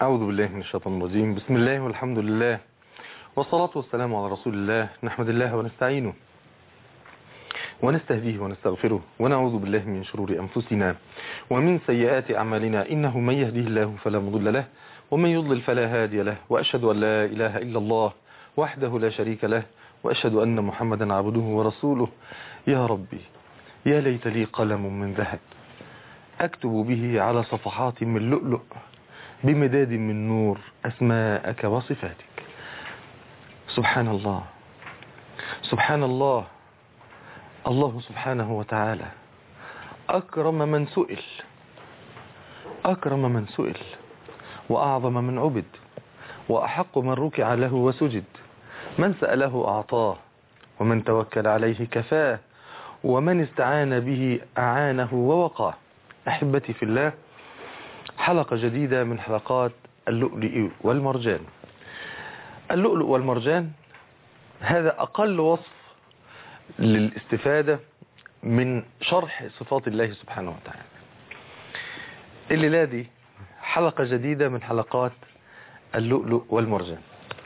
أعوذ بالله من الشيطان الرجيم. بسم الله والحمد لله والصلاة والسلام على رسول الله. نحمد الله ونستعينه ونستهديه ونستغفره ونعوذ بالله من شرور أنفسنا ومن سيئات أعمالنا، إنه من يهده الله فلا مضل له ومن يضلل فلا هادي له، وأشهد أن لا إله إلا الله وحده لا شريك له، وأشهد أن محمدا عبده ورسوله. يا ربي يا ليت لي قلم من ذهب أكتب به على صفحات من لؤلؤ بمداد من نور أسماءك وصفاتك. سبحان الله سبحان الله. الله سبحانه وتعالى أكرم من سئل، أكرم من سئل، وأعظم من عبد، وأحق من ركع له وسجد. من سأله أعطاه، ومن توكل عليه كفاه، ومن استعان به أعانه ووقاه. أحبتي في الله، حلقة جديدة من حلقات اللؤلؤ والمرجان. اللؤلؤ والمرجان هذا أقل وصف للاستفادة من شرح صفات الله سبحانه وتعالى. الليلة دي حلقة جديدة من حلقات اللؤلؤ والمرجان.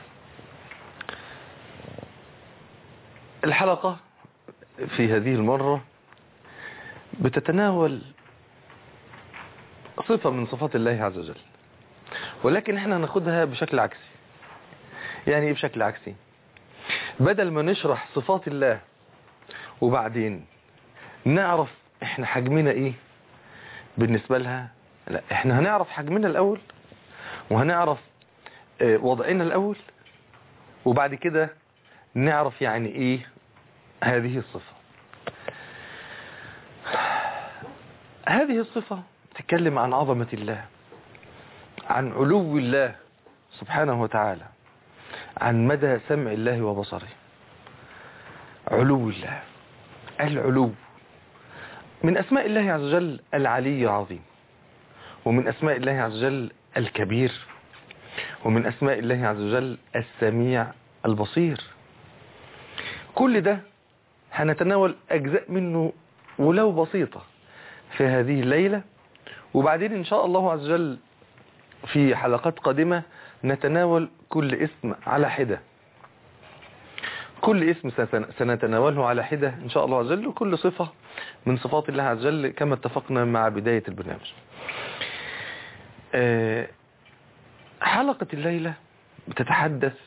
الحلقة في هذه المرة بتتناول صفة من صفات الله عز وجل، ولكن احنا هناخدها بشكل عكسي. يعني ايه بشكل عكسي؟ بدل ما نشرح صفات الله وبعدين نعرف احنا حجمنا ايه بالنسبة لها، لا، احنا هنعرف حجمنا الاول، وهنعرف وضعنا الاول، وبعد كده نعرف يعني ايه هذه الصفة. هذه الصفة تتكلم عن عظمة الله، عن علو الله سبحانه وتعالى، عن مدى سمع الله وبصره. علو الله، العلو من أسماء الله عز وجل العلي العظيم، ومن أسماء الله عز وجل الكبير، ومن أسماء الله عز وجل السميع البصير. كل ده هنتناول أجزاء منه ولو بسيطة في هذه الليلة، وبعدين إن شاء الله عز وجل في حلقات قادمة نتناول كل اسم على حدة. كل اسم سنتناوله على حدة إن شاء الله عز وجل، وكل صفة من صفات الله عز وجل كما اتفقنا مع بداية البرنامج. حلقة الليلة بتتحدث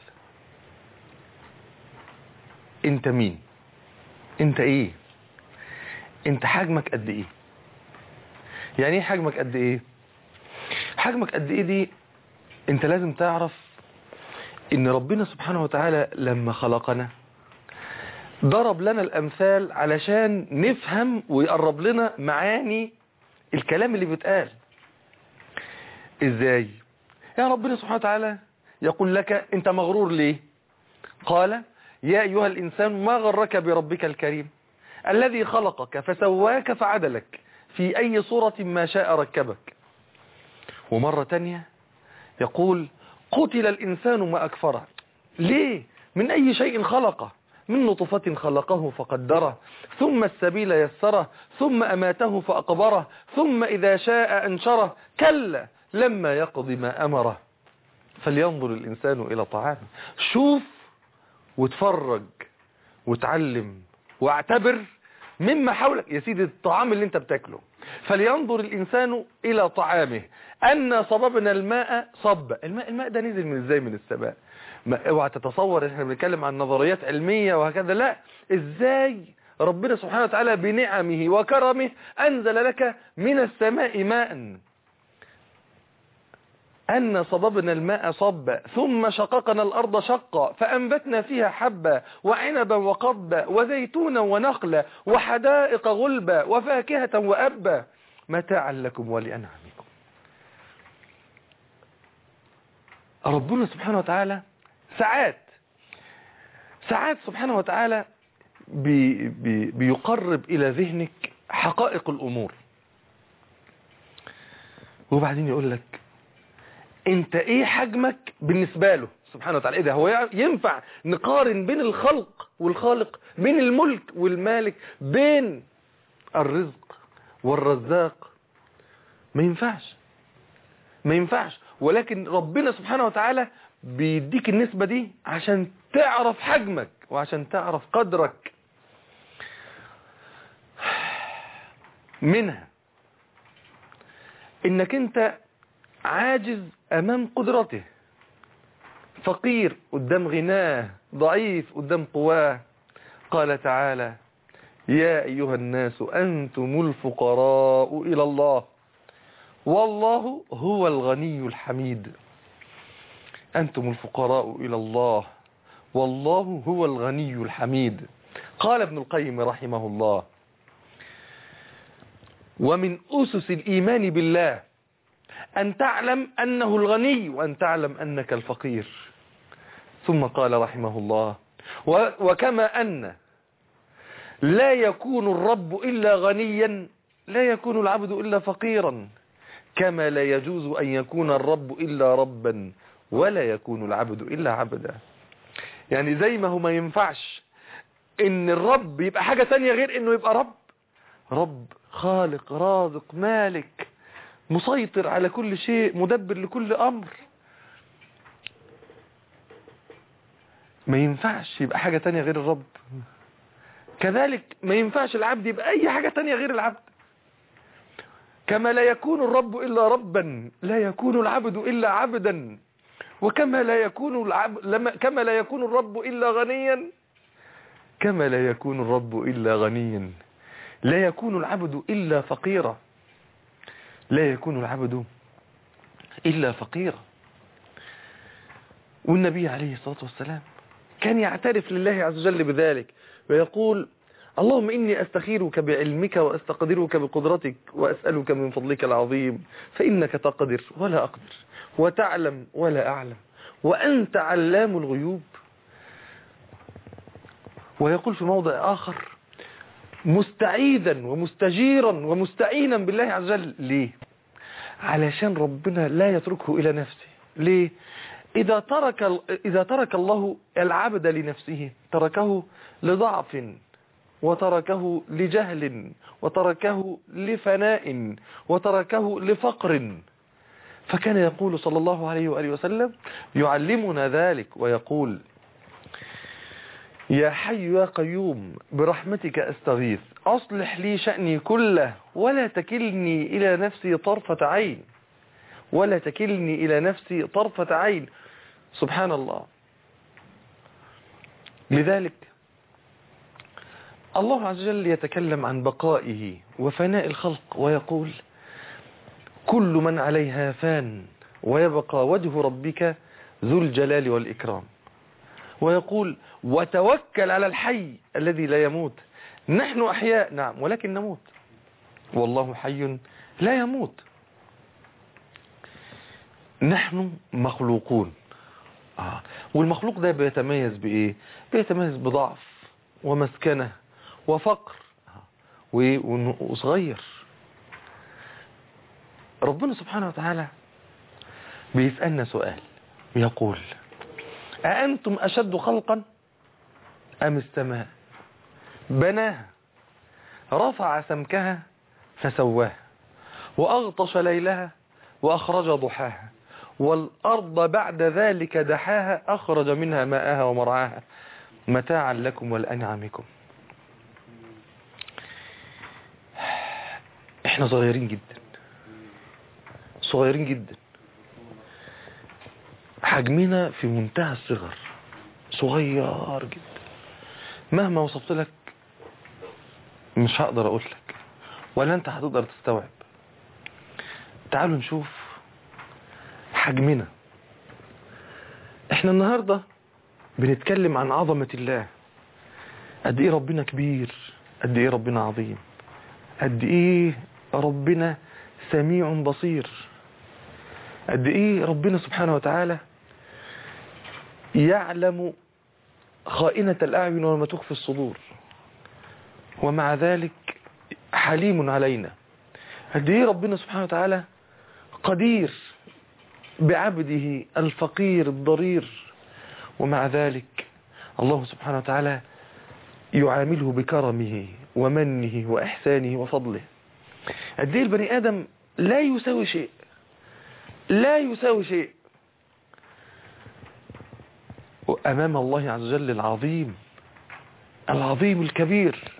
انت مين، انت ايه، انت حجمك قد ايه. يعني ايه حجمك قد ايه؟ حجمك قد ايه دي انت لازم تعرف ان ربنا سبحانه وتعالى لما خلقنا ضرب لنا الامثال علشان نفهم ويقرب لنا معاني الكلام اللي بيتقال. ازاي؟ يا ربنا سبحانه وتعالى يقول لك انت مغرور ليه؟ قال يا ايها الانسان ما غرك بربك الكريم الذي خلقك فسواك فعدلك في اي صورة ما شاء ركبك. ومرة تانية يقول قتل الإنسان ما أكفره. ليه؟ من أي شيء خلقه؟ من نطفة خلقه فقدره، ثم السبيل يسره، ثم أماته فأقبره، ثم إذا شاء أنشره، كلا لما يقضي ما أمره. فلينظر الإنسان إلى طعامه. شوف وتفرج وتعلم واعتبر مما حولك يا سيدي الطعام اللي انت بتاكله. فلينظر الإنسان إلى طعامه أن صببنا الماء صب. الماء ده نزل من ازاي؟ من السماء. اوعى تتصور احنا بنتكلم عن نظريات علمية وهكذا، لا، ازاي ربنا سبحانه وتعالى بنعمه وكرمه أنزل لك من السماء ماء. أن صببنا الماء صبا ثم شققنا الأرض شقا فأنبتنا فيها حبا وعنبا وقضبا وزيتونا ونخلا وحدائق غلبا وفاكهة وأبا متاعا لكم ولأنعامكم. ربنا سبحانه وتعالى ساعات سبحانه وتعالى بيقرب إلى ذهنك حقائق الأمور، وبعدين يقول لك انت ايه حجمك بالنسبة له سبحانه وتعالى. ايه ده؟ هو ينفع نقارن بين الخلق والخالق، بين الملك والمالك، بين الرزق والرزاق؟ ما ينفعش. ولكن ربنا سبحانه وتعالى بيديك النسبة دي عشان تعرف حجمك وعشان تعرف قدرك. منها انك انت عاجز امام قدرته، فقير قدام غناه، ضعيف قدام قواه. قال تعالى: يا أيها الناس أنتم الفقراء إلى الله والله هو الغني الحميد. أنتم الفقراء إلى الله والله هو الغني الحميد. قال ابن القيم رحمه الله: ومن أسس الإيمان بالله أن تعلم أنه الغني وأن تعلم أنك الفقير. ثم قال رحمه الله: وكما أن لا يكون الرب إلا غنيا لا يكون العبد إلا فقيرا، كما لا يجوز أن يكون الرب إلا ربا ولا يكون العبد إلا عبدا. يعني زي ما هو ما ينفعش إن الرب يبقى حاجة تانية غير إنه يبقى رب خالق رازق مالك مسيطر على كل شيء مدبر لكل أمر، ما ينفعش يبقى حاجة تانية غير الرب. كذلك ما ينفعش العبد يبقى أي حاجة تانية غير العبد. كما لا يكون الرب إلا ربا لا يكون العبد إلا عبدا، وكما لا يكون كما لا يكون الرب إلا غنيا كما لا يكون الرب إلا غنيا، لا يكون العبد إلا فقيرا، لا يكون العبد إلا فقيرا. والنبي عليه الصلاة والسلام كان يعترف لله عز وجل بذلك ويقول: اللهم إني أستخيرك بعلمك وأستقدرك بقدرتك وأسألك من فضلك العظيم، فإنك تقدر ولا أقدر وتعلم ولا أعلم وأنت علام الغيوب. ويقول في موضع آخر: مستعيذا ومستجيرا ومستعينا بالله عز وجل. ليه؟ علشان ربنا لا يتركه إلى نفسه. ليه؟ إذا ترك الله العبد لنفسه تركه لضعف وتركه لجهل وتركه لفناء وتركه لفقر. فكان يقول صلى الله عليه وآله وسلم يعلمنا ذلك ويقول: يا حي يا قيوم برحمتك أستغيث أصلح لي شأني كله ولا تكلني إلى نفسي طرفة عين، ولا تكلني إلى نفسي طرفة عين. سبحان الله. لذلك الله عز وجل يتكلم عن بقائه وفناء الخلق ويقول: كل من عليها فان ويبقى وجه ربك ذو الجلال والإكرام. ويقول: وتوكل على الحي الذي لا يموت. نحن أحياء نعم ولكن نموت، والله حي لا يموت. نحن مخلوقون، والمخلوق ده بيتميز بإيه؟ بيتميز بضعف ومسكنة وفقر وصغير. ربنا سبحانه وتعالى بيسألنا سؤال يقول: أأنتم أشد خلقا أم السماء بناها رفع سمكها فسواها وأغطش ليلها وأخرج ضحاها والأرض بعد ذلك دحاها أخرج منها ماءها ومرعاها متاعا لكم ولأنعامكم. احنا صغيرين جدا، صغيرين جدا، حجمنا في منتهى الصغر، صغير جدا. مهما وصفت لك مش هقدر اقول لك ولا انت هتقدر تستوعب. تعالوا نشوف حجمنا. احنا النهاردة بنتكلم عن عظمة الله، قد ايه ربنا كبير، قد ايه ربنا عظيم، قد ايه ربنا سميع بصير، قد ايه ربنا سبحانه وتعالى يعلم خائنة الأعين وما تخفي الصدور، ومع ذلك حليم علينا. قد ايه ربنا سبحانه وتعالى قدير بعبده الفقير الضرير، ومع ذلك الله سبحانه وتعالى يعامله بكرمه ومنه وإحسانه وفضله. قد ايه البني آدم لا يساوي شيء، لا يساوي شيء أمام الله عز وجل العظيم العظيم الكبير.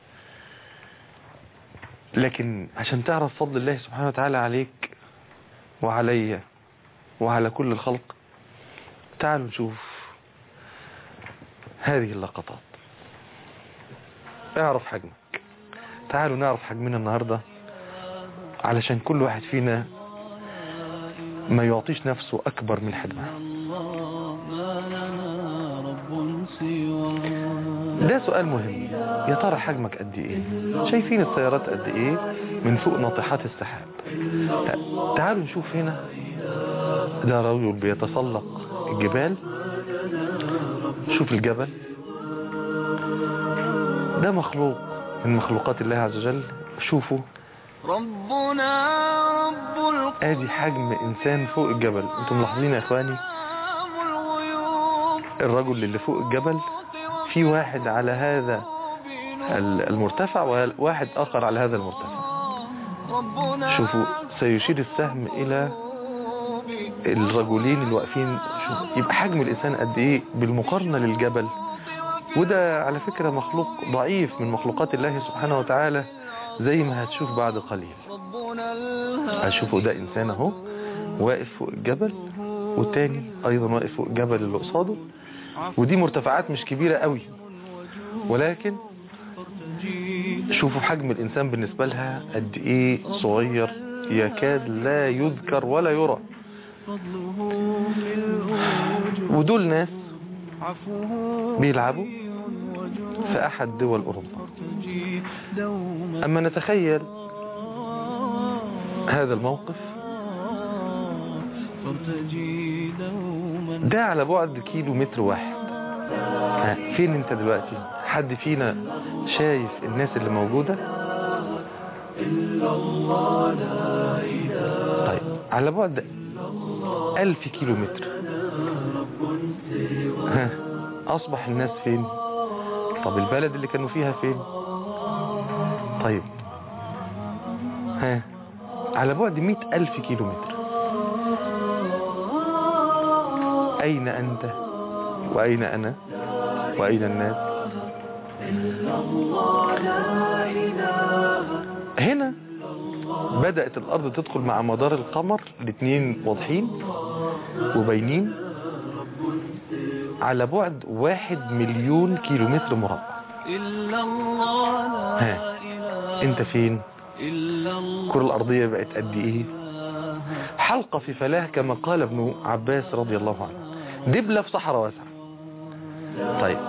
لكن عشان تعرف فضل الله سبحانه وتعالى عليك وعلي وعلى كل الخلق، تعالوا نشوف هذه اللقطات. اعرف حجمك. تعالوا نعرف حجمنا النهاردة، علشان كل واحد فينا ما يعطيش نفسه أكبر من حجمها. ده سؤال مهم. يا ترى حجمك قد ايه؟ شايفين السيارات قد ايه من فوق ناطحات السحاب؟ تعالوا نشوف هنا. ده رجل بيتسلق الجبال. شوف الجبل ده مخلوق من مخلوقات الله عز وجل. شوفوا ادي حجم انسان فوق الجبل. انتم ملاحظين يا اخواني الرجل اللي فوق الجبل، في واحد على هذا المرتفع وواحد اخر على هذا المرتفع. شوفوا سيشير السهم الى الرجلين اللي واقفين. يبقى حجم الانسان قد ايه بالمقارنة للجبل. وده على فكرة مخلوق ضعيف من مخلوقات الله سبحانه وتعالى، زي ما هتشوف بعد قليل. هتشوفوا ده انسان اهو واقف فوق الجبل، والتاني ايضا واقف فوق الجبل اللي قصاده. ودي مرتفعات مش كبيرة قوي، ولكن شوفوا حجم الانسان بالنسبة لها قد ايه صغير، يكاد لا يذكر ولا يرى. ودول ناس بيلعبوا في احد دول اوروبا. اما نتخيل هذا الموقف ده على بعد كيلو متر واحد. فين انت دلوقتي؟ حد فينا شايف الناس اللي موجودة؟ طيب على بعد 1000 كيلو متر اصبح الناس فين؟ طب البلد اللي كانوا فيها فين؟ طيب على بعد 100,000 كيلو متر. أين أنت وأين أنا وأين الناس؟ هنا بدأت الأرض تدخل مع مدار القمر، الاثنين واضحين وبينين، على بعد 1,000,000 كيلو متر مربع. انت فين؟ الكرة الأرضية بقت قد ايه؟ حلقة في فلاة كما قال ابن عباس رضي الله عنه، دبلة في صحراء واسعة. طيب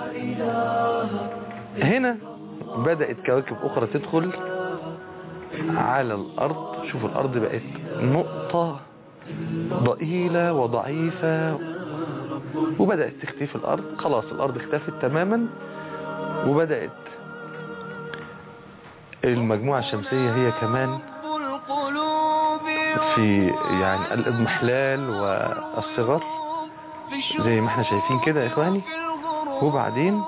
هنا بدأت كواكب أخرى تدخل على الأرض. شوفوا الأرض بقت نقطة ضئيلة وضعيفة، وبدأت تختفي الأرض. خلاص الأرض اختفت تماما، وبدأت المجموعة الشمسية هي كمان في يعني الإضمحلال والصغر زي ما احنا شايفين كده يا إخواني. وبعدين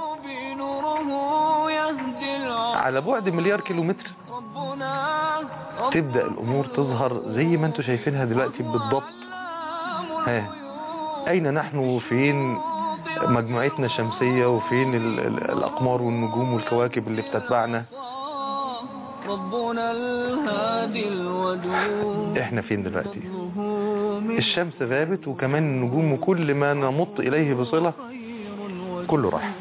على بعد 1,000,000,000 كيلومتر تبدأ الأمور تظهر زي ما انتم شايفينها دلوقتي بالضبط. أين نحن وفين مجموعتنا الشمسية وفين الأقمار والنجوم والكواكب اللي بتتبعنا؟ احنا فين دلوقتي؟ الشمس غابت، وكمان النجوم وكل ما نمط إليه بصلة كله راح.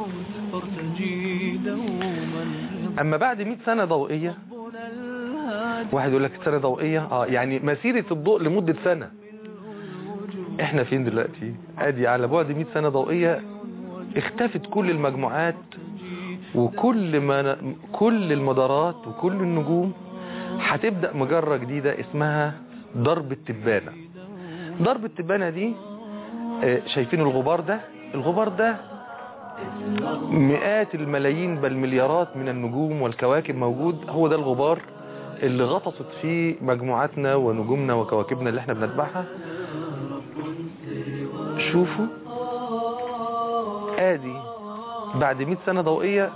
أما بعد 100 سنة ضوئية، واحد يقول لك سنة ضوئية يعني مسيرة الضوء لمدة سنة. احنا فين دلوقتي؟ ادي على بعد 100 سنة ضوئية اختفت كل المجموعات كل المدارات وكل النجوم. هتبدأ مجرة جديدة اسمها درب التبانة. درب التبانة دي شايفين الغبار ده؟ الغبار ده مئات الملايين بل مليارات من النجوم والكواكب موجود. هو ده الغبار اللي غطست فيه مجموعاتنا ونجومنا وكواكبنا اللي احنا بنتبعها. شوفوا ادي بعد 100 سنة ضوئية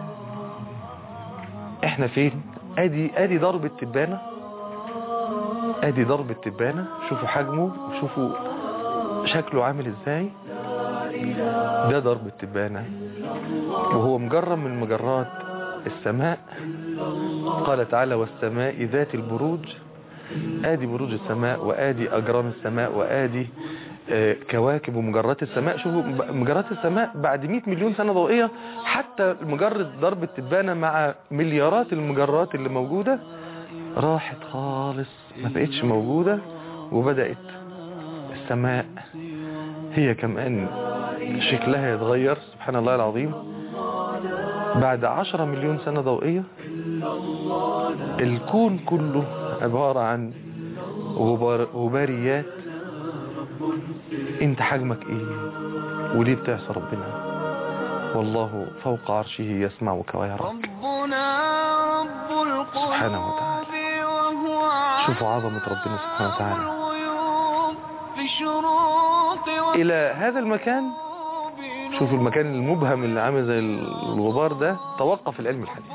احنا فين؟ ادي ضرب التبانة ادي ضرب التبانة، شوفوا حجمه وشوفوا شكله عامل ازاي. ده ضرب التبانة وهو مجرد من مجرات السماء. قال تعالى والسماء ذات البروج. ادي بروج السماء وادي اجرام السماء وادي كواكب ومجرات السماء. شوفوا مجرات السماء بعد 100 مليون سنة ضوئية، حتى مجرد ضرب التبانة مع مليارات المجرات اللي موجودة راحت خالص، ما بقتش موجودة، وبدأت السماء هي كمان شكلها يتغير. سبحان الله العظيم، بعد 10 مليون سنة ضوئية الكون كله عبارة عن غباريات. انت حجمك ايه وليه بتعصى ربنا؟ والله فوق عرشه يسمعك ويراك سبحانه وتعالى. شوفوا عظمة ربنا سبحانه وتعالى. الى هذا المكان، شوفوا المكان المبهم اللي عامل زي الغبار ده، توقف العلم الحديث.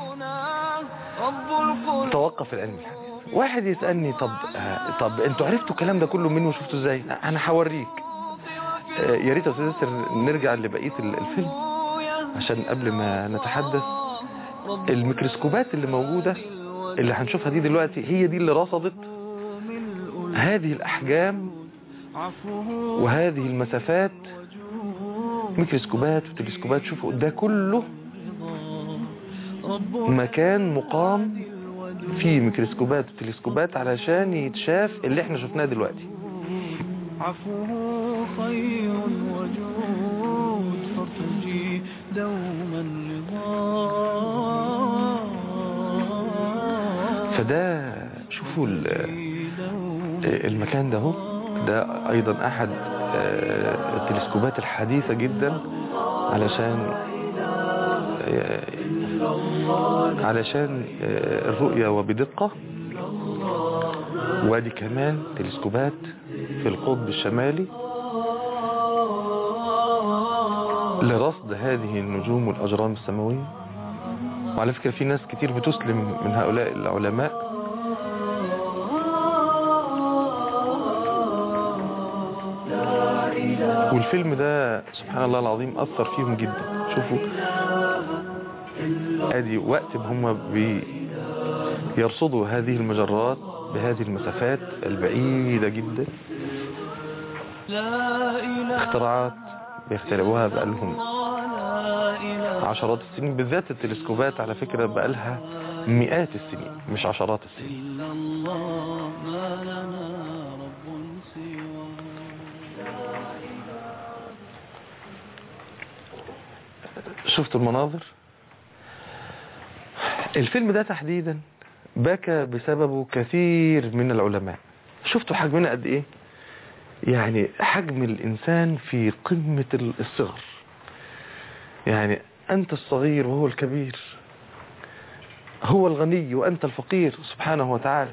توقف العلم الحديث. واحد يسألني طب انتوا عرفتوا الكلام ده كله منه وشفتوا ازاي؟ انا هوريك. يا ريت يا استاذ ياسر نرجع لبقيه الفيلم عشان قبل ما نتحدث. الميكروسكوبات اللي موجوده اللي هنشوفها دي دلوقتي هي دي اللي رصدت هذه الاحجام وهذه المسافات. ميكروسكوبات وتلسكوبات. شوفوا ده كله مكان مقام فيه ميكروسكوبات وتلسكوبات علشان يتشاف اللي احنا شفناه دلوقتي. عفوه خير وجود فارتجي دوما رضا. فده شوفوا المكان ده هو ده ايضا احد التلسكوبات الحديثة جدا علشان الرؤية وبدقة. وادي كمان تلسكوبات في القطب الشمالي لرصد هذه النجوم والأجرام السماوية. وعلى فكرة في ناس كتير بتسلم من هؤلاء العلماء. والفيلم ده سبحان الله العظيم أثر فيهم جدا. شوفوا ادي وقت هم بيرصدوا هذه المجرات بهذه المسافات البعيدة جدا. اختراعات بيخترعوها بقالهم عشرات السنين، بالذات التلسكوبات على فكرة بقالها مئات السنين مش عشرات السنين. شفتوا المناظر؟ الفيلم ده تحديدا بكى بسببه كثير من العلماء. شفتوا حجمنا قد ايه؟ يعني حجم الانسان في قمة الصغر. يعني انت الصغير وهو الكبير، هو الغني وانت الفقير سبحانه وتعالى.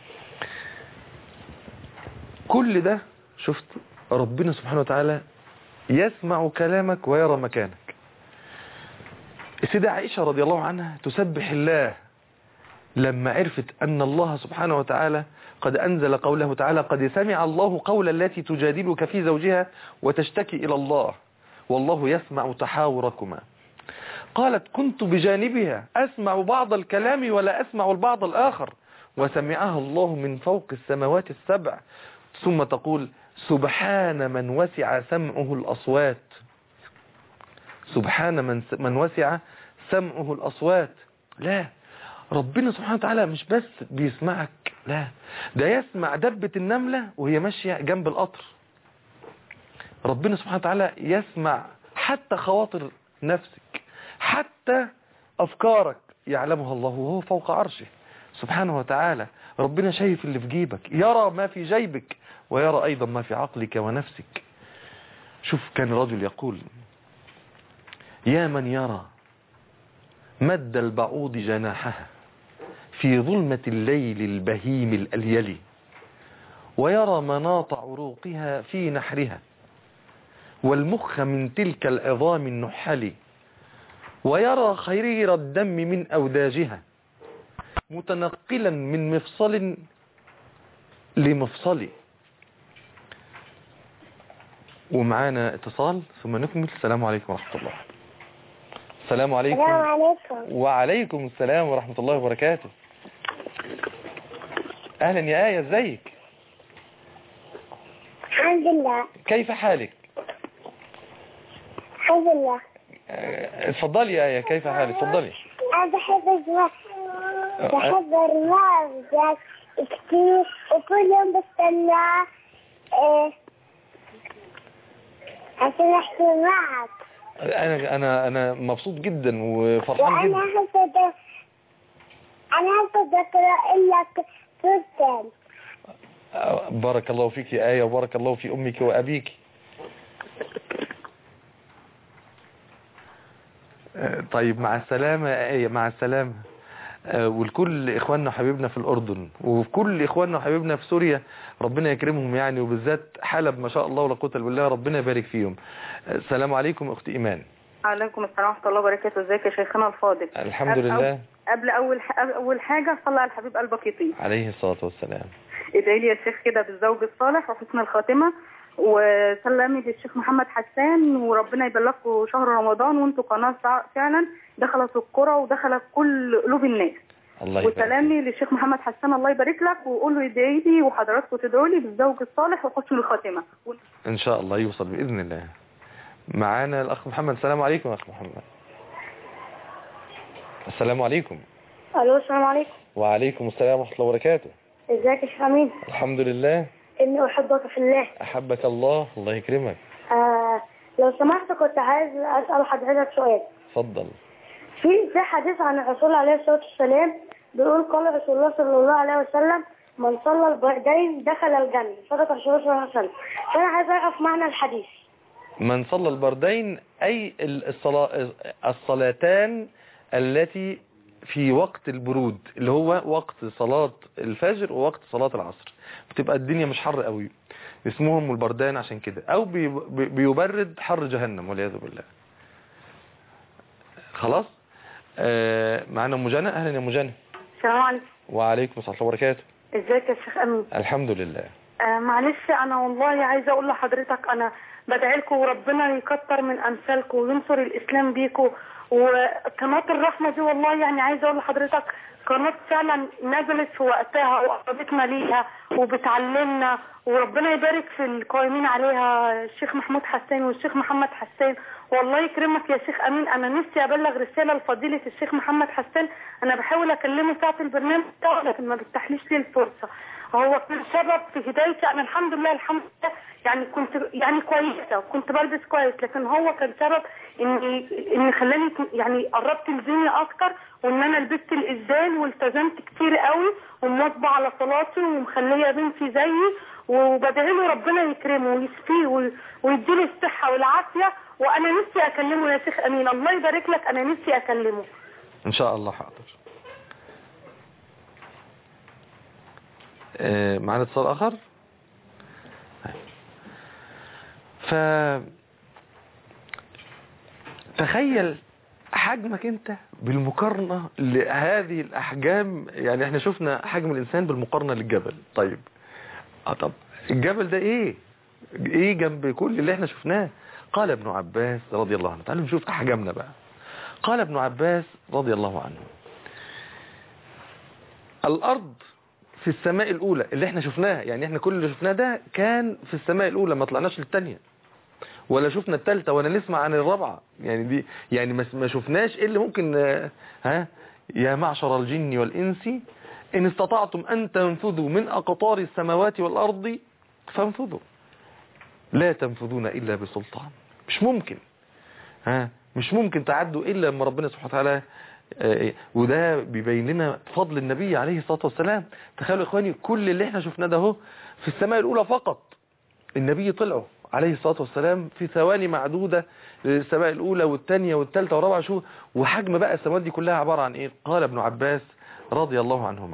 كل ده شفت ربنا سبحانه وتعالى يسمع كلامك ويرى مكانك. السيدة عائشة رضي الله عنها تسبح الله لما عرفت أن الله سبحانه وتعالى قد أنزل قوله تعالى قد سمع الله قول التي تجادلك في زوجها وتشتكي إلى الله والله يسمع تحاوركما. قالت كنت بجانبها أسمع بعض الكلام ولا أسمع البعض الآخر وسمعها الله من فوق السماوات السبع. ثم تقول سبحان من وسع سمعه الأصوات. سبحان من وسع سمعه الأصوات. لا، ربنا سبحانه وتعالى مش بس بيسمعك، لا ده يسمع دبة النملة وهي ماشية جنب القطر. ربنا سبحانه وتعالى يسمع حتى خواطر نفسك، حتى أفكارك يعلمها الله وهو فوق عرشه سبحانه وتعالى. ربنا شايف اللي في جيبك، يرى ما في جيبك ويرى أيضا ما في عقلك ونفسك. شوف كان رجل يقول يا من يرى مد البعوض جناحها في ظلمة الليل البهيم الأليل ويرى مناط عروقها في نحرها والمخ من تلك العظام النحل ويرى خيرير الدم من أوداجها متنقلا من مفصل لمفصلي. ومعانا اتصال ثم نكمل. السلام عليكم ورحمة الله. السلام عليكم. السلام عليكم. وعليكم السلام ورحمة الله وبركاته. أهلا يا آية، ازيك؟ الحمد لله. كيف حالك؟ الحمد لله. اتفضلي يا آية، كيف حالك؟ اتفضلي. أنا بحب البرنامج كتير وكل يوم بستناه عشان أحكي معك. أنا مبسوط جدا وفرحان جدا. أنا هسه أقرأ لك سورتين. بارك الله فيك يا آية، وبارك الله في أمك وأبيك. طيب مع السلامة يا آية، مع السلامة. والكل إخواننا وحبيبنا في الأردن، وكل إخواننا وحبيبنا في سوريا، ربنا يكرمهم يعني، وبالذات حلب ما شاء الله ولا قوة إلا بالله، ربنا يبارك فيهم. السلام عليكم أختي إيمان. عليكم السلام ورحمة الله وبركاته. ازيك يا شيخنا الفاضل؟ الحمد لله. قبل أول حاجة صلى على الحبيب قلبك يطيب عليه الصلاة والسلام. ادعي لي يا شيخ كده بالزوج الصالح وحسن الخاتمة، وسلمي للشيخ محمد حسان، وربنا يبلغكم شهر رمضان وانتوا قناة فعلا دخلت القرى ودخلت كل قلوب الناس. الله يبارك. وسلامي للشيخ محمد حسان، الله يبارك لك، وقول له يدعي لي وحضراتكم تدعوا لي بالزوج الصالح وحسن الخاتمة ان شاء الله يوصل بإذن الله. معانا الأخ محمد. السلام عليكم يا أخ محمد. السلام عليكم. ألو السلام عليكم. وعليكم السلام ورحمة الله وبركاته. ازيك يا شيخ أمين؟ الحمد لله. إني أحبك في الله. أحبك الله، الله يكرمك. لو سمحت كنت عايز أسأل حضرتك سؤال. اتفضل. في حديث عن الرسول عليه الصلاة والسلام بيقول قال رسول الله صلى الله عليه وسلم من صلى البردين دخل الجنة، صدق رسول الله صلى الله عليه وسلم. فأنا عايز أعرف معنى الحديث. من صلى البردين أي الصلاتان التي في وقت البرود، اللي هو وقت صلاة الفجر ووقت صلاة العصر، بتبقى الدنيا مش حر قوي، اسمهم البردان عشان كده، او بيبرد حر جهنم والعياذ بالله. خلاص. معنا ام جنى. اهلا يا ام جنى. السلام عليكم. وعليكم السلام وبركاته. ازيك يا شيخ امين؟ الحمد لله. معلش انا والله عايزه اقول لحضرتك انا بدعي لكم وربنا يكتر من امثالكم وينصر الاسلام بيكم، وقناه الرحمه دي والله يعني عايزه اقول لحضرتك قناه فعلا نزلت في وقتها وقربتنا ليها وبتعلمنا، وربنا يبارك في القائمين عليها الشيخ محمود حسان والشيخ محمد حسان، والله يكرمك يا شيخ امين. انا نفسي ابلغ رساله لفضيله الشيخ محمد حسان، انا بحاول اكلمه ساعه البرنامج بتاعه لكن ما بتحليش لي الفرصه. هو كان سبب في هدايتي انا، الحمد لله الحمد لله يعني كنت يعني كويسه وكنت بلبس كويس، لكن هو كان سبب ان خلاني يعني قربت لديني اكتر، وان انا لبست الازدال والتزمت كتير قوي ومواظبه على صلاتي ومخليه بنتي زيي، وبدعي له ربنا يكرمه ويشفيه ويديله الصحه والعافيه، وانا نفسي اكلمه يا شيخ امين. الله يبارك لك، انا نفسي اكلمه ان شاء الله. حاضر. معنا اتصال اخر. تخيل حجمك انت بالمقارنة لهذه الاحجام، يعني احنا شفنا حجم الانسان بالمقارنة للجبل. طيب طب الجبل ده ايه جنب كل اللي احنا شفناه؟ قال ابن عباس رضي الله عنه. تعالوا نشوف احجامنا بقى. قال ابن عباس رضي الله عنه الارض في السماء الاولى اللي احنا شفناها، يعني احنا كل اللي شفناه ده كان في السماء الاولى، ما طلعناش للثانيه ولا شفنا الثالثه ولا نسمع عن الرابعه، يعني دي يعني ما شفناش ايه اللي ممكن. يا معشر الجن والانس ان استطعتم ان تنفذوا من اقطار السماوات والارض فانفذوا لا تنفذون الا بسلطان. مش ممكن مش ممكن تعدوا الا لما ربنا سبحانه وتعالى. وده بيبين لنا فضل النبي عليه الصلاة والسلام. تخيلوا اخواني كل اللي احنا شفناه ده هو في السماء الاولى فقط. النبي طلعوا عليه الصلاة والسلام في ثواني معدودة للسماء الاولى والثانية والثالثة والرابعة. شو وحجم بقى السماوات دي كلها عبارة عن ايه؟ قال ابن عباس رضي الله عنهما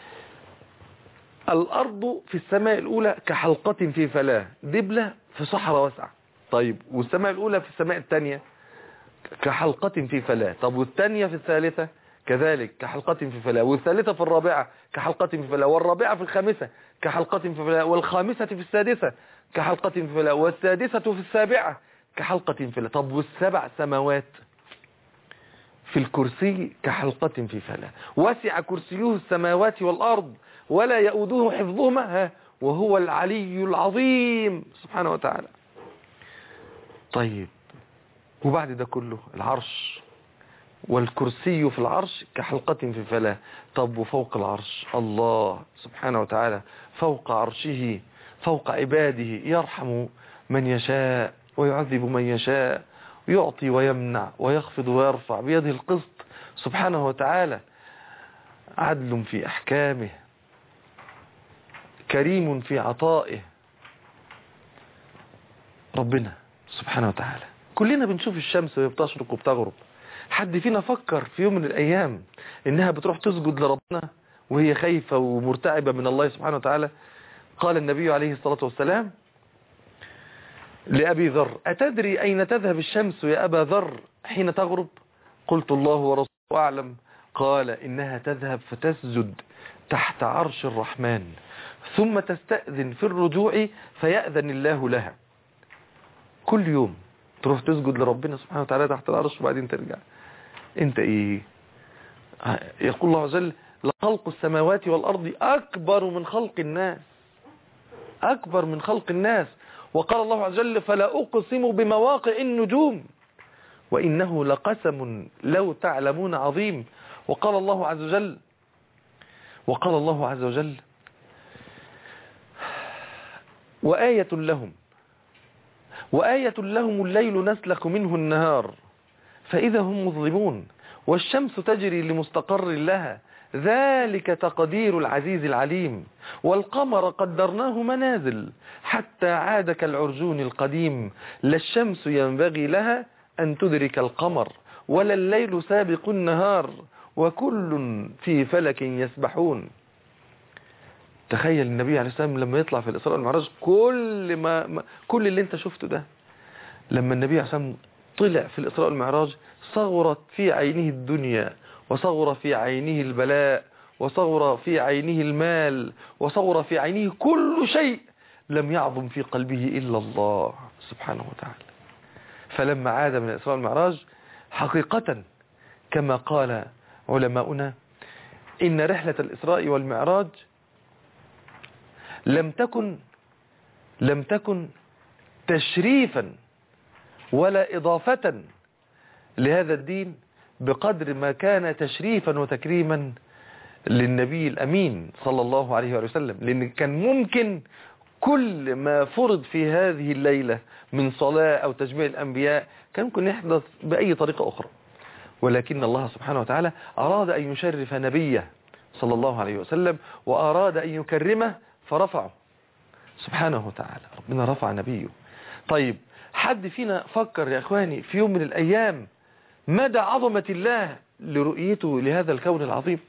الارض في السماء الاولى كحلقة في فلاة، دبلة في صحراء واسعة. طيب والسماء الاولى في السماء الثانية كحلقة في فلاة. طب والثانية في الثالثة كذلك كحلقة في فلاة، والثالثة في الرابعة كحلقة في فلاة، والرابعة في الخامسة كحلقة في فلاة، والخامسة في السادسة كحلقة في فلاة، والسادسة في السابعة كحلقة في فلاة. طب والسبع سماوات في الكرسي كحلقة في فلاة، وسع كرسيه السماوات والأرض ولا يؤوده حفظهما وهو العلي العظيم سبحانه وتعالى. طيب وبعد ده كله العرش، والكرسي في العرش كحلقة في فلاة. طب وفوق العرش الله سبحانه وتعالى فوق عرشه فوق عباده، يرحم من يشاء ويعذب من يشاء، يعطي ويمنع ويخفض ويرفع بيده القسط سبحانه وتعالى، عدل في أحكامه، كريم في عطائه. ربنا سبحانه وتعالى. كلنا بنشوف الشمس وهي بتشرق وبتغرب، حد فينا فكر في يوم من الأيام إنها بتروح تسجد لربنا وهي خايفة ومرتعبة من الله سبحانه وتعالى؟ قال النبي عليه الصلاة والسلام لأبي ذر: أتدري أين تذهب الشمس يا أبا ذر حين تغرب؟ قلت: الله ورسوله أعلم. قال: إنها تذهب فتسجد تحت عرش الرحمن ثم تستأذن في الرجوع فيأذن الله لها. كل يوم تروح تسجد لربنا سبحانه وتعالى تحت العرش وبعدين ترجع. انت ايه؟ يقول الله عز وجل: لخلق السماوات والأرض أكبر من خلق الناس، أكبر من خلق الناس. وقال الله عز وجل: فلا أقسم بمواقع النجوم وإنه لقسم لو تعلمون عظيم. وقال الله عز وجل: وآية لهم الليل نسلخ منه النهار فإذا هم مظلمون والشمس تجري لمستقر لها ذلك تقدير العزيز العليم والقمر قدرناه منازل حتى عاد كالعرجون القديم لا الشمس ينبغي لها أن تدرك القمر ولا الليل سابق النهار وكل في فلك يسبحون. تخيل النبي عليه السلام لما يطلع في الإسراء والمعراج كل اللي انت شفته ده، لما النبي عليه السلام طلع في الإسراء والمعراج صغرت في عينه الدنيا وصغر في عينه البلاء وصغر في عينه المال وصغر في عينه كل شيء لم يعظم في قلبه إلا الله سبحانه وتعالى. فلما عاد من الإسراء والمعراج حقيقة كما قال علماؤنا إن رحلة الإسراء والمعراج لم تكن تشريفا ولا إضافة لهذا الدين بقدر ما كان تشريفا وتكريما للنبي الأمين صلى الله عليه وسلم، لأن كان ممكن كل ما فرض في هذه الليلة من صلاة أو تجميع الأنبياء كان ممكن يحدث بأي طريقة أخرى، ولكن الله سبحانه وتعالى أراد أن يشرف نبيه صلى الله عليه وسلم وأراد أن يكرمه فرفعه سبحانه وتعالى. ربنا رفع نبيه. طيب حد فينا فكر يا أخواني في يوم من الأيام مدى عظمة الله لرؤيته لهذا الكون العظيم؟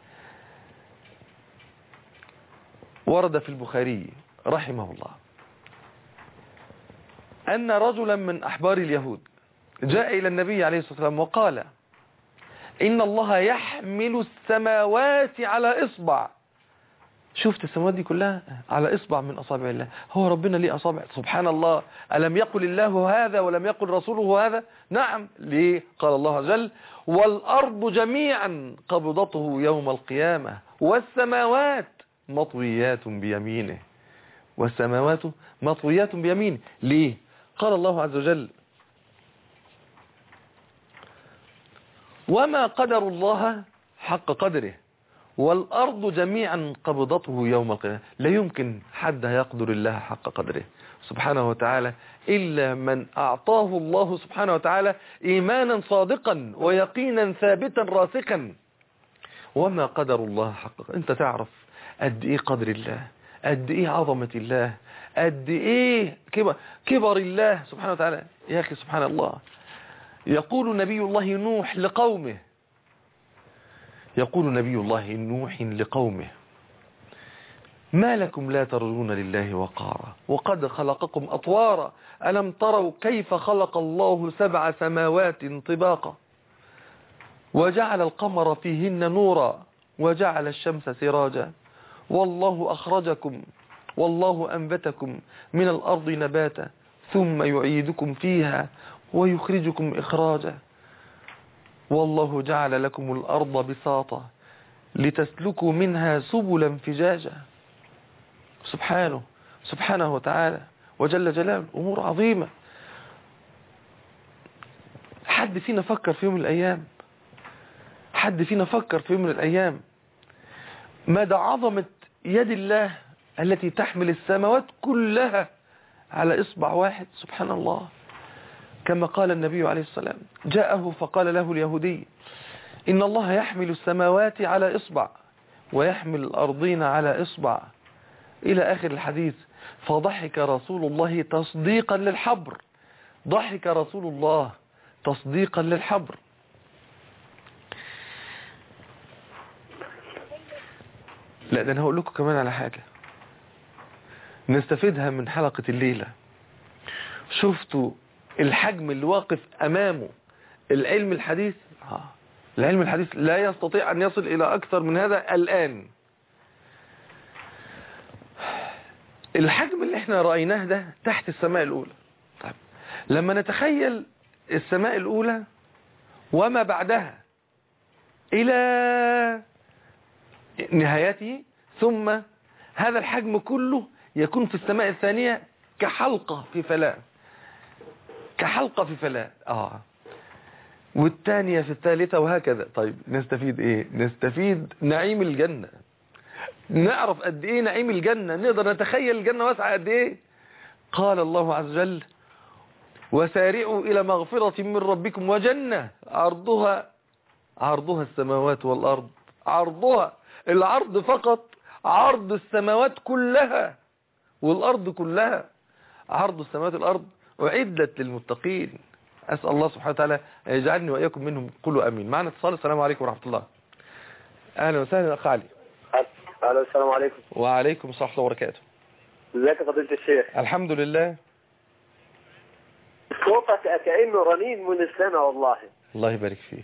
ورد في البخاري رحمه الله أن رجلا من أحبار اليهود جاء إلى النبي عليه الصلاة والسلام وقال: إن الله يحمل السماوات على إصبع. شفت السماوات دي كلها على إصبع من أصابع الله. هو ربنا ليه أصابع؟ سبحان الله. ألم يقل الله هذا ولم يقل رسوله هذا؟ نعم. ليه؟ قال الله عز وجل: والأرض جميعا قبضته يوم القيامة والسماوات مطويات بيمينه. والسماوات مطويات بيمينه. ليه؟ قال الله عز وجل: وما قدر الله حق قدره والأرض جميعا قبضته يوم القيامة. لا يمكن حد يقدر الله حق قدره سبحانه وتعالى إلا من أعطاه الله سبحانه وتعالى إيمانا صادقا ويقينا ثابتا راسخا. وما قدر الله حق قدره. أنت تعرف قد إيه قدر الله، قد إيه عظمة الله، قد إيه كبر الله سبحانه وتعالى. يا أخي سبحان الله. يقول نبي الله نوح لقومه: ما لكم لا ترجون لله وقارا وقد خلقكم أطوارا ألم تروا كيف خلق الله 7 سماوات طباقا. وجعل القمر فيهن نورا وجعل الشمس سراجا والله أخرجكم والله أنبتكم من الأرض نباتا ثم يعيدكم فيها ويخرجكم إخراجا والله جعل لكم الأرض بساطا لتسلكوا منها سبلا فجاجا. سبحانه وتعالى وجل جلاله، أمور عظيمة. حد فينا فكر في يوم من الأيام، حد فينا فكر في يوم من الأيام مدى عظمة يد الله التي تحمل السماوات كلها على إصبع واحد؟ سبحان الله. كما قال النبي عليه السلام، جاءه فقال له اليهودي إن الله يحمل السماوات على إصبع ويحمل الأرضين على إصبع إلى آخر الحديث. فضحك رسول الله تصديقا للحبر، ضحك رسول الله تصديقا للحبر. لا ده أنا هقول لكم كمان على حاجة نستفيدها من حلقة الليلة. شفتوا الحجم اللي واقف أمامه العلم الحديث؟ العلم الحديث لا يستطيع أن يصل إلى أكثر من هذا الآن. الحجم اللي احنا رأيناه ده تحت السماء الأولى. طيب لما نتخيل السماء الأولى وما بعدها إلى نهايته، ثم هذا الحجم كله يكون في السماء الثانية كحلقة في فلاة، كحلقة في فلاة، والثانية في الثالثة وهكذا. طيب نستفيد ايه؟ نستفيد نعيم الجنة، نعرف قد ايه نعيم الجنة، نقدر نتخيل الجنة واسعة قد ايه. قال الله عز وجل وسارعوا إلى مغفرة من ربكم وجنة عرضها السماوات والأرض. عرضها، العرض فقط عرض السماوات كلها والأرض كلها، عرض السماوات والأرض أعدت للمتقين. أسأل الله سبحانه وتعالى أن يجعلني وإياكم منهم. قولوا أمين. معنا اتصال. السلام عليكم ورحمة الله. أهلا وسهلا أخ علي. أهلا. السلام عليكم. وعليكم السلام ورحمة الله وبركاته. ازيك يا فضيلة الشيخ؟ الحمد لله. صوتك كأنه رنين من السنة والله. الله يبارك فيك.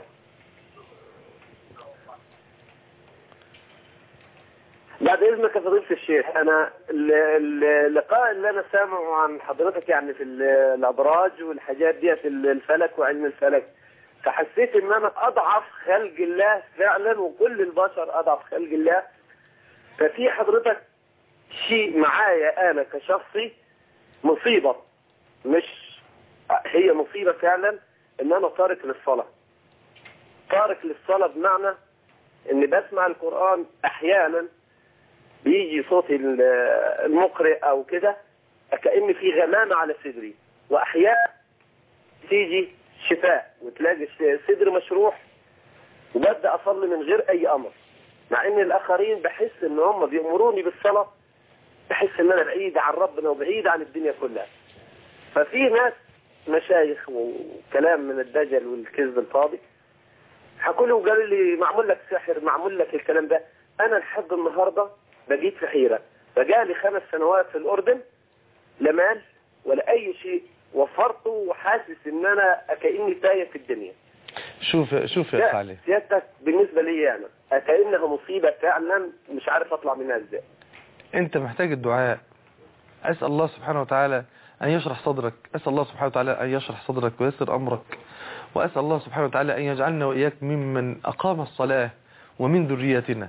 بعد إذنك يا فضيلة الشيخ، أنا اللقاء اللي أنا سامعه عن حضرتك يعني في الأبراج والحاجات دي في الفلك وعلم الفلك، فحسيت إن أنا أضعف خلق الله فعلا، وكل البشر أضعف خلق الله. ففي حضرتك شيء معايا أنا كشخصي مصيبة، مش هي مصيبة فعلا، إن أنا تارك للصلاة. تارك للصلاة بمعنى إني بسمع القرآن أحيانا بيجي صوت المقرئ او كده كأن في غمامة على صدري، واحيانا تيجي شفاء وتلاقي صدري مشروح وببدأ اصلي من غير اي امر، مع ان الاخرين بحس ان هم بيأمروني بالصلاة، بحس ان انا بعيد عن ربنا وبعيد عن الدنيا كلها. ففي ناس مشايخ وكلام من الدجل والكذب الفاضي حكوا لي وقالوا لي معمول لك سحر، معمول لك الكلام ده. انا لحد النهارده بقيت في حيرة، بقالي 5 سنوات في الأردن لا مال ولا أي شيء وفرته، وحاسس إن أنا كأني تايه في الدنيا. شوف يا خالد، سيادتك بالنسبة لي أنا كأنها مصيبة فعلا، مش عارف أطلع منها إزاي. أنت محتاج الدعاء. أسأل الله سبحانه وتعالى أن يشرح صدرك، أسأل الله سبحانه وتعالى أن يشرح صدرك ويسر أمرك، وأسأل الله سبحانه وتعالى أن يجعلنا وإياك ممن أقام الصلاة ومن ذريتنا.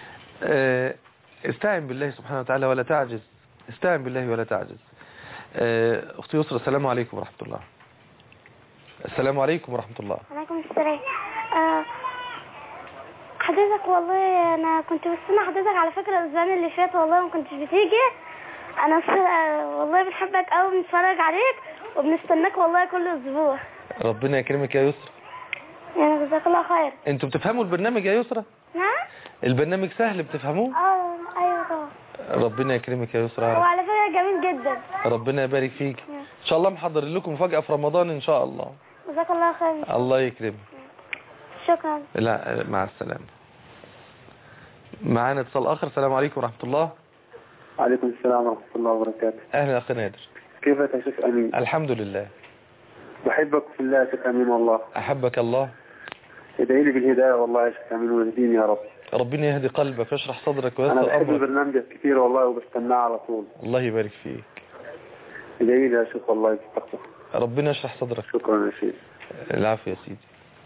استعن بالله سبحانه وتعالى ولا تعجز، استعن بالله ولا تعجز. أختي يسرى، السلام عليكم ورحمة الله. السلام عليكم ورحمة الله. وعليكم السلام. حضرتك والله أنا كنت بستنى حضرتك على فكرة الأسبوع اللي فات، والله ما كنتش بتيجي. أنا والله بنحبك قوي، بنتفرج عليك وبنستناك والله كل أسبوع. ربنا يكرمك يا يسرى. يعني جزاك الله خير. انتوا بتفهموا البرنامج يا يسرى؟ نعم. البرنامج سهل بتفهموه؟ ايوه طبعا. ربنا يكرمك يا يسرى. وعلى فكرة جميل جدا. ربنا يبارك فيك. ان شاء الله محضر لكم مفاجأة في رمضان ان شاء الله. جزاك الله خير. الله يكرمك. شكرا. لا مع السلامة. معانا اتصال اخر. السلام عليكم ورحمة الله. وعليكم السلام ورحمة الله وبركاته. اهلا اخي نادر. كيفك يا شيخ امين؟ الحمد لله. بحبك في الله يا شيخ امين والله. احبك الله. ادعي لي بالهداية والله يا شيخ أمين، واهديني يا رب. ربنا يهدي قلبك ويشرح صدرك أنا ويسر بحب أمرك. برنامجك كتير والله وبستناه على طول. الله يبارك فيك. ادعي لي يا شيخ والله يستغفر. ربنا يشرح صدرك. شكرا يا شيخ. العفو يا سيدي.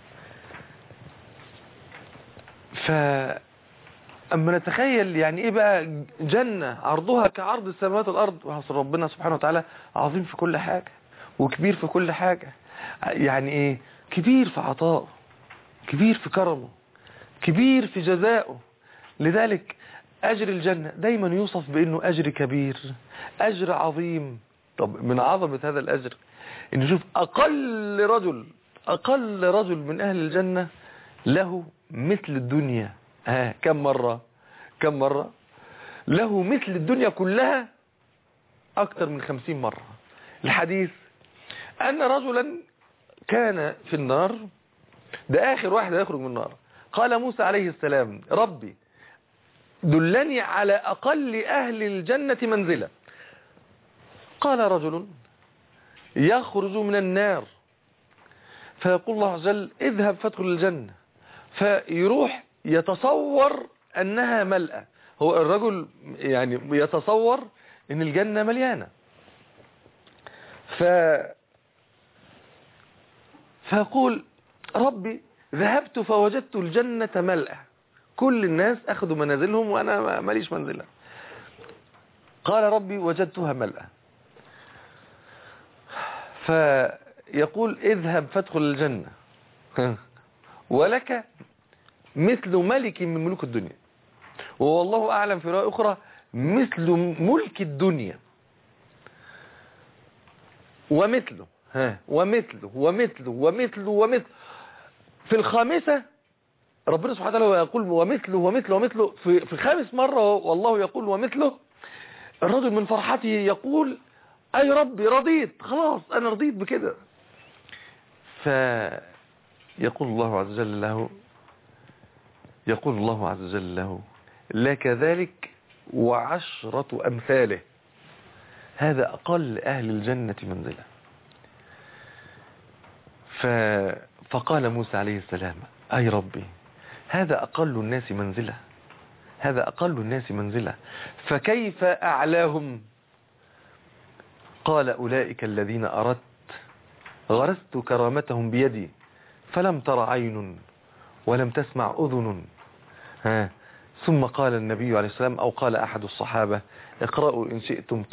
أما نتخيل يعني إيه بقى جنة عرضها كعرض السماوات والأرض، وحصل ربنا سبحانه وتعالى عظيم في كل حاجة وكبير في كل حاجة. يعني إيه؟ كبير في عطائه، كبير في كرمه، كبير في جزائه. لذلك أجر الجنة دايما يوصف بأنه أجر كبير، أجر عظيم. طب من عظمة هذا الأجر إن نشوف أقل رجل من أهل الجنة له مثل الدنيا. كم مرة له مثل الدنيا كلها؟ أكثر من 50 مرة. الحديث أن رجلا كان في النار، ده آخر واحد يخرج من النار. قال موسى عليه السلام: ربي دلني على أقل أهل الجنة منزلة. قال رجل يخرج من النار فيقول الله عز وجل: اذهب فادخل الجنة. فيروح يتصور أنها ملأة. هو الرجل يعني يتصور أن الجنة مليانة. فيقول: ربي ذهبت فوجدت الجنة ملأة، كل الناس أخذوا منازلهم وأنا ماليش منزلة. قال: ربي وجدتها ملأة. فيقول: اذهب فادخل الجنة ولك مثل ملك من ملوك الدنيا. والله أعلم في رواية أخرى مثل ملك الدنيا ومثله ومثله. في الخامسة ربنا سبحانه وتعالى يقول ومثله في 5 مرة والله يقول ومثله. الرجل من فرحته يقول: أي ربي رضيت، خلاص أنا رضيت بكده. فيقول الله عز وجل له: لك ذلك وعشرة أمثاله. هذا أقل أهل الجنة منزلة. فقال موسى عليه السلام: أي ربي هذا أقل الناس منزلة، فكيف أعلاهم؟ قال: أولئك الذين أردت غرست كرامتهم بيدي فلم تر عين ولم تسمع أذن. ثم قال النبي عليه السلام أو قال أحد الصحابة: اقرأوا إن شئتم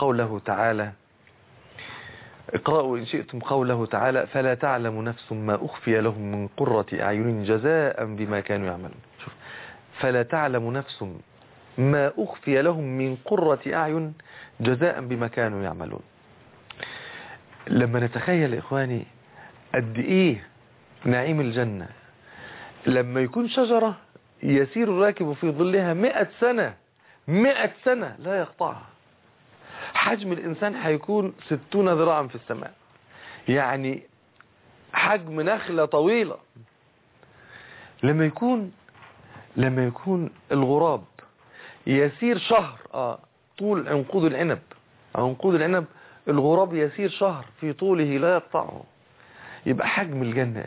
قوله تعالى فلا تعلم نفس ما أخفي لهم من قرة أعين جزاء بما كانوا يعملون. شوف، فلا تعلم نفس ما أخفي لهم من قرة أعين جزاء بما كانوا يعملون. لما نتخيل يا إخواني قد إيه نعيم الجنة، لما يكون شجرة يسير الراكب في ظلها 100 سنة لا يقطعها، حجم الإنسان هيكون 60 ذراعا في السماء، يعني حجم نخلة طويلة. لما يكون الغراب يسير شهر طول عنقود العنب الغراب يسير شهر في طوله لا يقطعه، يبقى حجم الجنة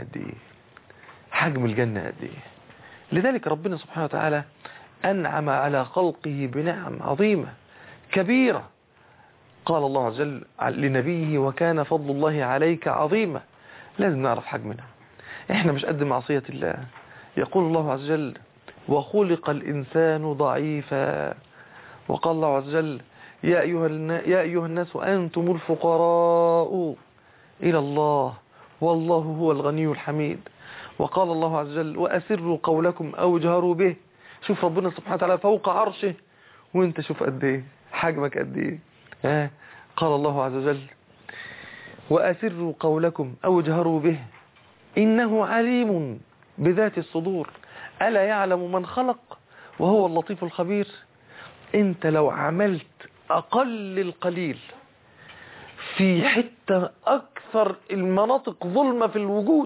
قد ايه. لذلك ربنا سبحانه وتعالى أنعم على خلقه بنعم عظيمة كبيرة. قال الله عز وجل لنبيه: وكان فضل الله عليك عظيما. لازم نعرف حجمنا، احنا مش قد معصية الله. يقول الله عز وجل: وخلق الإنسان ضعيفا. وقال الله عز وجل: يا أيها الناس أنتم الفقراء إلى الله والله هو الغني الحميد. وقال الله عز وجل: وأسروا قولكم أو اجهروا به. شوف ربنا سبحانه وتعالى فوق عرشه، وانت شوف قد ايه حجمك قد ايه. قال الله عز وجل: وأسروا قولكم أو اجهروا به إنه عليم بذات الصدور ألا يعلم من خلق وهو اللطيف الخبير. انت لو عملت أقل القليل في حتة أكثر المناطق ظلمة في الوجود،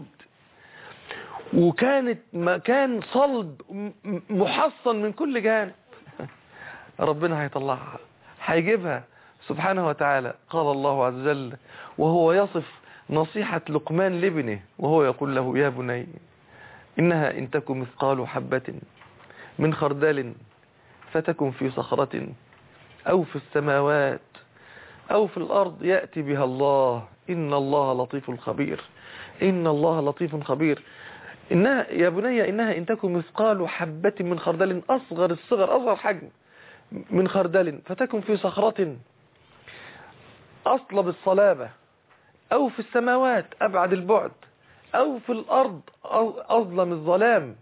وكانت مكان صلب محصن من كل جانب، ربنا هيطلعها، هيجيبها سبحانه وتعالى. قال الله عز وجل وهو يصف نصيحة لقمان لابنه وهو يقول له: يا بني إنها إن تكن مثقال حبة من خردل فتكن في صخرة أو في السماوات أو في الأرض يأتي بها الله إن الله لطيف خبير. إن الله لطيف خبير. إنها يا بني إنها إن تكن مثقال حبة من خردل، أصغر الصغر، أصغر حجم من خردل، فتكن في صخرة أصلب الصلابة، أو في السماوات أبعد البعد، أو في الأرض أظلم الظلام،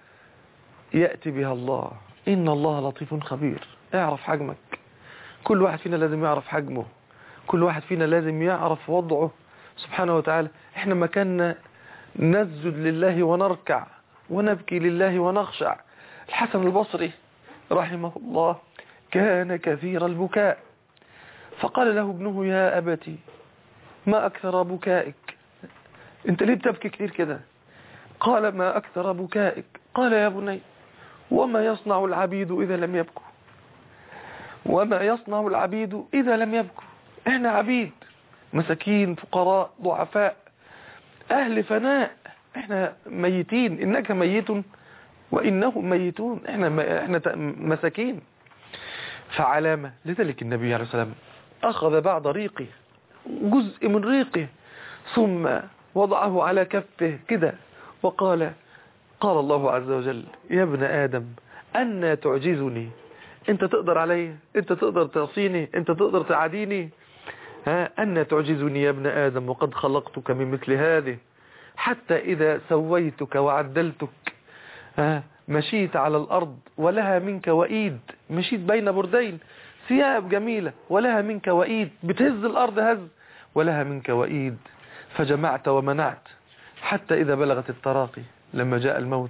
يأتي بها الله إن الله لطيف خبير. اعرف حجمك. كل واحد فينا لازم يعرف حجمه، كل واحد فينا لازم يعرف وضعه سبحانه وتعالى. احنا مكاننا نسجد لله ونركع ونبكي لله ونخشع. الحسن البصري رحمه الله كان كثير البكاء، فقال له ابنه يا أبتي ما أكثر بكائك، انت ليه بتبكي كتير كده؟ قال ما أكثر بكائك. قال يا بني وما يصنع العبيد إذا لم يبكوا، وما يصنع العبيد إذا لم يبكوا. احنا عبيد، مساكين، فقراء، ضعفاء، أهل فناء، احنا ميتين. إنك ميت وإنهم ميتون. احنا مساكين. فعلامة لذلك النبي عليه السلام أخذ بعض ريقه، جزء من ريقه، ثم وضعه على كفه كده وقال قال الله عز وجل يا ابن آدم أنا تعجزني، انت تقدر علي، انت تقدر تعصيني، انت تقدر تعاديني. أنا تعجزني يا ابن آدم وقد خلقتك من مثل هذه، حتى إذا سويتك وعدلتك مشيت على الأرض ولها منك وإيد، مشيت بين بردين، ثياب جميلة ولها منك وإيد، بتهز الأرض هز ولها منك وإيد، فجمعت ومنعت، حتى إذا بلغت التراقي لما جاء الموت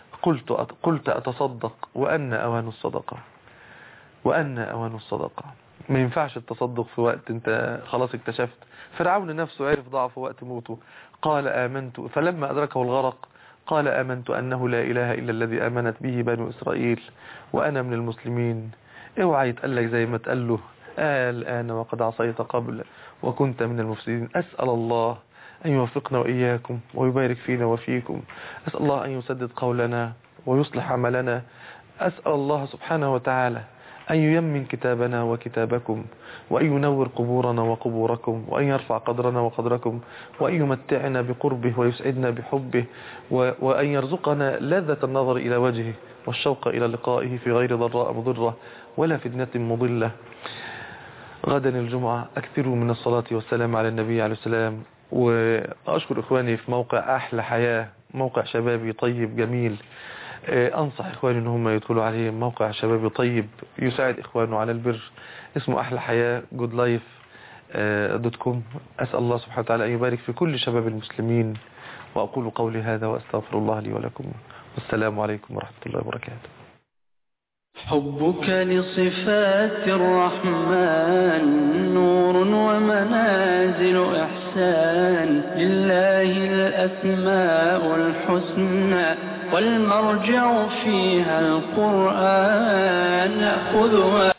قلت أتصدق وأن أوان الصدقة، وأن أوان الصدقة. ما ينفعش التصدق في وقت انت خلاص اكتشفت. فرعون نفسه عرف ضعفه وقت موته، قال آمنت، فلما أدركه الغرق قال آمنت أنه لا إله إلا الذي آمنت به بنو إسرائيل وأنا من المسلمين. اوعى يتقلك زي ما تقال له الآن وقد عصيت قبل وكنت من المفسدين. أسأل الله أن يوفقنا وإياكم ويبارك فينا وفيكم. أسأل الله أن يسدد قولنا ويصلح عملنا. أسأل الله سبحانه وتعالى أن ييمن كتابنا وكتابكم، وأن ينور قبورنا وقبوركم، وأن يرفع قدرنا وقدركم، وأن يمتعنا بقربه ويسعدنا بحبه، وأن يرزقنا لذة النظر إلى وجهه والشوق إلى لقائه في غير ضراء مضرة ولا فتنة مضلة. غدا الجمعة أكثروا من الصلاة والسلام على النبي عليه السلام. وأشكر إخواني في موقع أحلى حياة، موقع شبابي طيب جميل. أنصح إخواني أنهم يدخلوا عليه، موقع شبابي طيب يساعد إخوانه على البر، اسمه أحلى حياة goodlife.com. أسأل الله سبحانه وتعالى أن يبارك في كل شباب المسلمين. وأقول قولي هذا وأستغفر الله لي ولكم، والسلام عليكم ورحمة الله وبركاته. حبك لصفات الرحمن نور ومنازل إحسان، لله الأسماء الحسنى والمرجع فيها القرآن. خذها